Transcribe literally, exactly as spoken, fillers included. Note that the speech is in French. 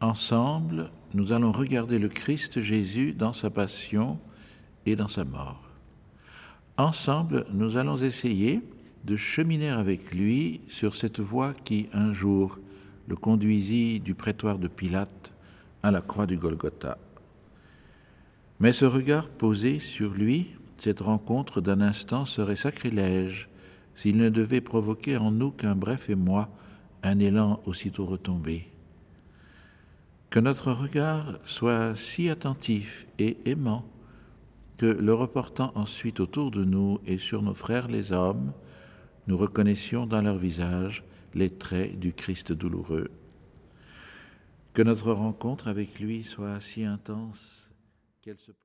Ensemble, nous allons regarder le Christ Jésus dans sa passion et dans sa mort. Ensemble, nous allons essayer de cheminer avec lui sur cette voie qui, un jour, le conduisit du prétoire de Pilate à la croix du Golgotha. Mais ce regard posé sur lui, cette rencontre d'un instant serait sacrilège s'il ne devait provoquer en nous qu'un bref émoi, un élan aussitôt retombé. Que notre regard soit si attentif et aimant que, le reportant ensuite autour de nous et sur nos frères les hommes, nous reconnaissions dans leur visage les traits du Christ douloureux. Que notre rencontre avec lui soit si intense qu'elle se